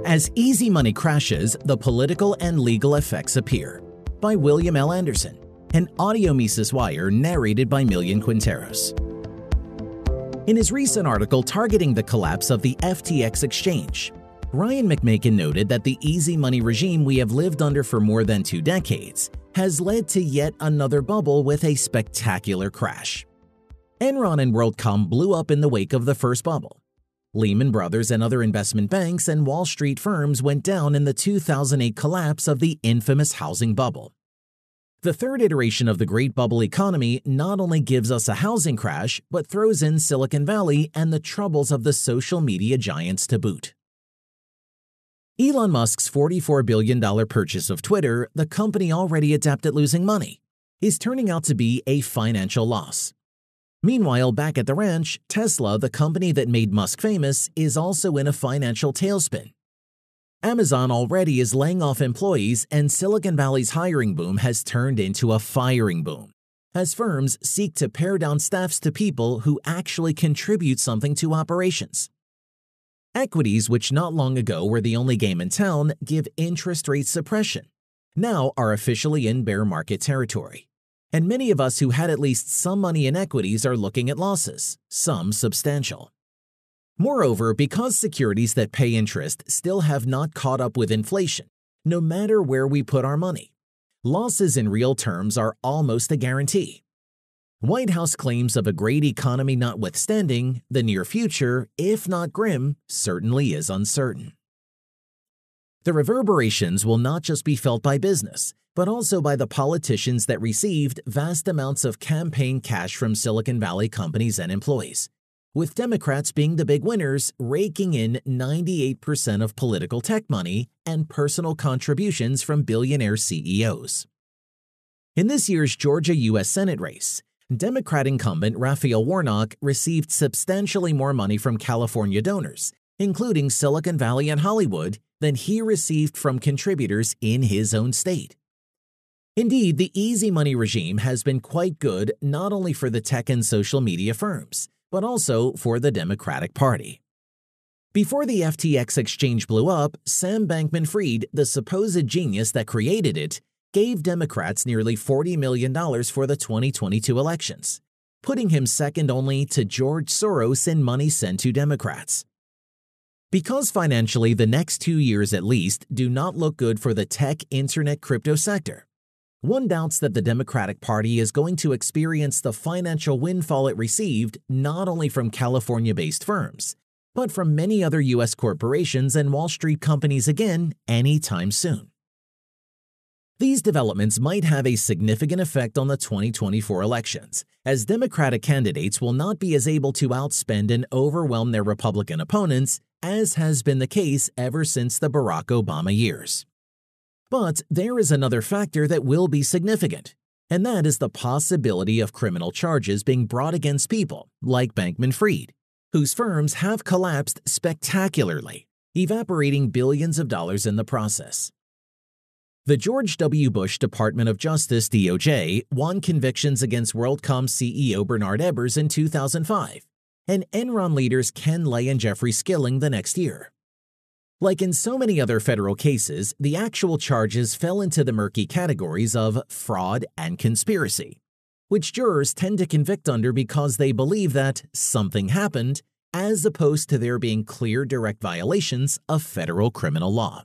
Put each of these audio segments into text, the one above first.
As Easy Money Crashes, the Political and Legal Effects Appear, by William L. Anderson, an audio Mises Wire narrated by Millian Quinteros. In his recent article targeting the collapse of the FTX exchange, Ryan McMaken noted that the easy money regime we have lived under for more than 2 decades has led to yet another bubble with a spectacular crash. Enron and WorldCom blew up in the wake of the first bubble. Lehman Brothers and other investment banks and Wall Street firms went down in the 2008 collapse of the infamous housing bubble. The third iteration of the Great Bubble economy not only gives us a housing crash, but throws in Silicon Valley and the troubles of the social media giants to boot. Elon Musk's $44 billion purchase of Twitter, the company already adept at losing money, is turning out to be a financial loss. Meanwhile, back at the ranch, Tesla, the company that made Musk famous, is also in a financial tailspin. Amazon already is laying off employees, and Silicon Valley's hiring boom has turned into a firing boom, as firms seek to pare down staffs to people who actually contribute something to operations. Equities, which not long ago were the only game in town, give interest rate suppression, now are officially in bear market territory. And many of us who had at least some money in equities are looking at losses, some substantial. Moreover, because securities that pay interest still have not caught up with inflation, no matter where we put our money, losses in real terms are almost a guarantee. White House claims of a great economy notwithstanding, the near future, if not grim, certainly is uncertain. The reverberations will not just be felt by business, but also by the politicians that received vast amounts of campaign cash from Silicon Valley companies and employees, with Democrats being the big winners, raking in 98% of political tech money and personal contributions from billionaire CEOs. In this year's Georgia U.S. Senate race, Democrat incumbent Raphael Warnock received substantially more money from California donors, including Silicon Valley and Hollywood, than he received from contributors in his own state. Indeed, the easy money regime has been quite good not only for the tech and social media firms, but also for the Democratic Party. Before the FTX exchange blew up, Sam Bankman-Fried, the supposed genius that created it, gave Democrats nearly $40 million for the 2022 elections, putting him second only to George Soros in money sent to Democrats. Because financially the next 2 years at least do not look good for the tech, internet, crypto sector, one doubts that the Democratic Party is going to experience the financial windfall it received not only from California-based firms, but from many other U.S. corporations and Wall Street companies again anytime soon. These developments might have a significant effect on the 2024 elections, as Democratic candidates will not be as able to outspend and overwhelm their Republican opponents as has been the case ever since the Barack Obama years. But there is another factor that will be significant, and that is the possibility of criminal charges being brought against people like Bankman-Fried, whose firms have collapsed spectacularly, evaporating billions of dollars in the process. The George W. Bush Department of Justice (DOJ) won convictions against WorldCom CEO Bernard Ebbers in 2005, and Enron leaders Ken Lay and Jeffrey Skilling the next year. Like in so many other federal cases, the actual charges fell into the murky categories of fraud and conspiracy, which jurors tend to convict under because they believe that something happened, as opposed to there being clear direct violations of federal criminal law.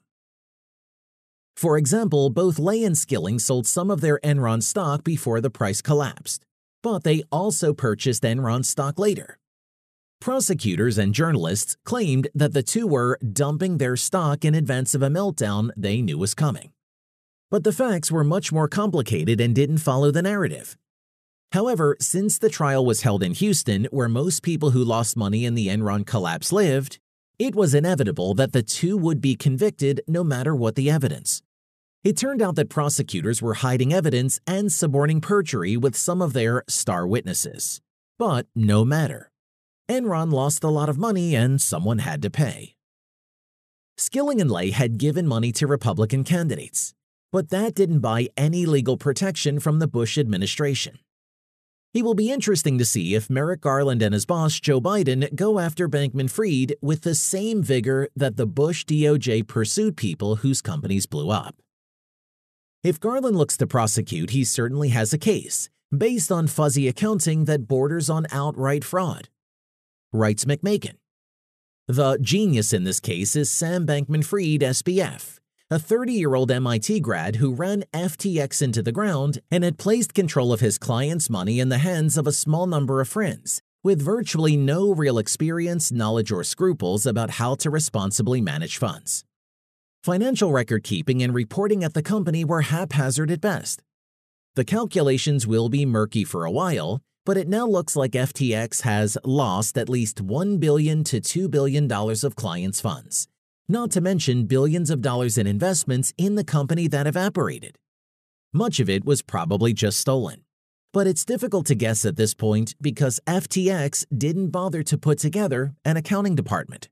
For example, both Lay and Skilling sold some of their Enron stock before the price collapsed, but they also purchased Enron stock later. Prosecutors and journalists claimed that the two were dumping their stock in advance of a meltdown they knew was coming. But the facts were much more complicated and didn't follow the narrative. However, since the trial was held in Houston, where most people who lost money in the Enron collapse lived, it was inevitable that the two would be convicted no matter what the evidence. It turned out that prosecutors were hiding evidence and suborning perjury with some of their star witnesses. But no matter. Enron lost a lot of money and someone had to pay. Skilling and Lay had given money to Republican candidates, but that didn't buy any legal protection from the Bush administration. It will be interesting to see if Merrick Garland and his boss, Joe Biden, go after Bankman-Fried with the same vigor that the Bush DOJ pursued people whose companies blew up. If Garland looks to prosecute, he certainly has a case, based on fuzzy accounting that borders on outright fraud. Writes McMakin. The genius in this case is Sam Bankman-Fried, SBF, a 30-year-old MIT grad who ran FTX into the ground and had placed control of his clients' money in the hands of a small number of friends, with virtually no real experience, knowledge, or scruples about how to responsibly manage funds. Financial record-keeping and reporting at the company were haphazard at best. The calculations will be murky for a while, but it now looks like FTX has lost at least $1 billion to $2 billion of clients' funds, not to mention billions of dollars in investments in the company that evaporated. Much of it was probably just stolen. But it's difficult to guess at this point because FTX didn't bother to put together an accounting department.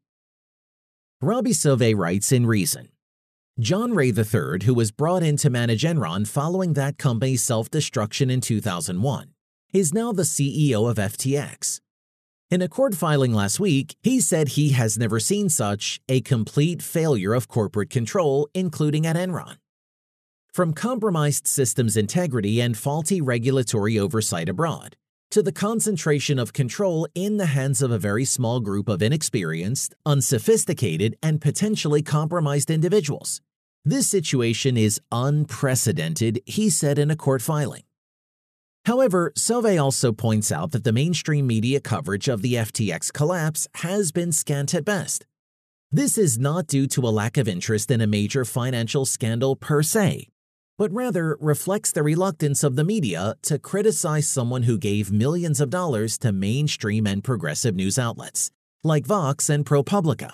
Robbie Sauvé writes in Reason. John Ray III, who was brought in to manage Enron following that company's self-destruction in 2001, is now the CEO of FTX. In a court filing last week, he said he has never seen such a complete failure of corporate control, including at Enron. From compromised systems integrity and faulty regulatory oversight abroad, to the concentration of control in the hands of a very small group of inexperienced, unsophisticated, and potentially compromised individuals. This situation is unprecedented, he said in a court filing. However, Sauvé also points out that the mainstream media coverage of the FTX collapse has been scant at best. This is not due to a lack of interest in a major financial scandal per se, but rather reflects the reluctance of the media to criticize someone who gave millions of dollars to mainstream and progressive news outlets, like Vox and ProPublica.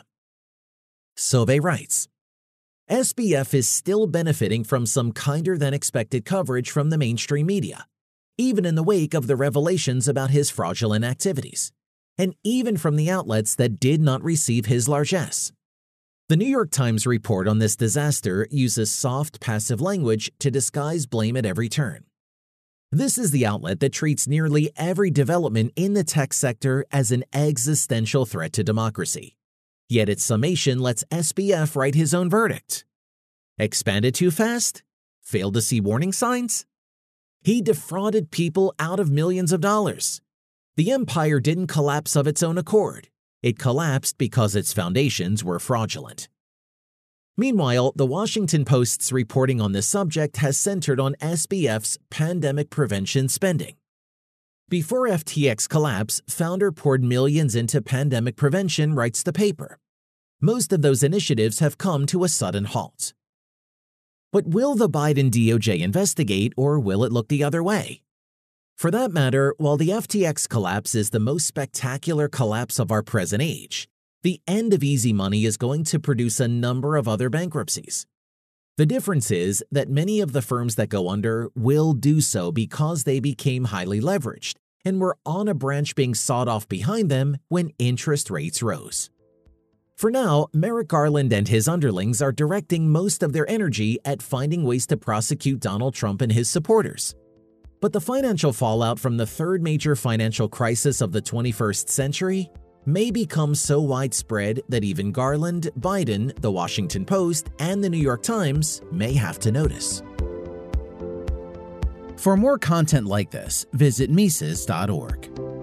Sauvé writes, SBF is still benefiting from some kinder-than-expected coverage from the mainstream media, even in the wake of the revelations about his fraudulent activities, and even from the outlets that did not receive his largesse. The New York Times report on this disaster uses soft, passive language to disguise blame at every turn. This is the outlet that treats nearly every development in the tech sector as an existential threat to democracy. Yet its summation lets SBF write his own verdict. Expanded too fast? Failed to see warning signs? He defrauded people out of millions of dollars. The empire didn't collapse of its own accord. It collapsed because its foundations were fraudulent. Meanwhile, the Washington Post's reporting on this subject has centered on SBF's pandemic prevention spending. Before FTX collapse, founder poured millions into pandemic prevention, writes the paper. Most of those initiatives have come to a sudden halt. But will the Biden DOJ investigate, or will it look the other way? For that matter, while the FTX collapse is the most spectacular collapse of our present age, the end of easy money is going to produce a number of other bankruptcies. The difference is that many of the firms that go under will do so because they became highly leveraged and were on a branch being sawed off behind them when interest rates rose. For now, Merrick Garland and his underlings are directing most of their energy at finding ways to prosecute Donald Trump and his supporters. But the financial fallout from the third major financial crisis of the 21st century may become so widespread that even Garland, Biden, the Washington Post, and the New York Times may have to notice. For more content like this, visit Mises.org.